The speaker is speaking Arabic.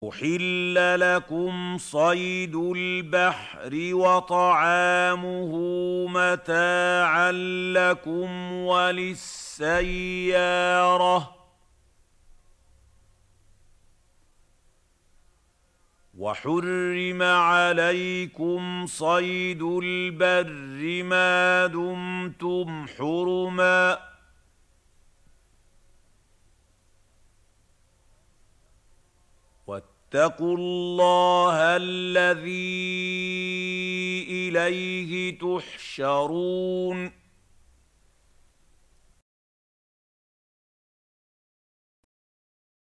أحل لكم صيد البحر وطعامه متاعا لكم وللسيارة وحرم عليكم صيد البر ما دمتم حرما واتقوا الله الذي إليه تحشرون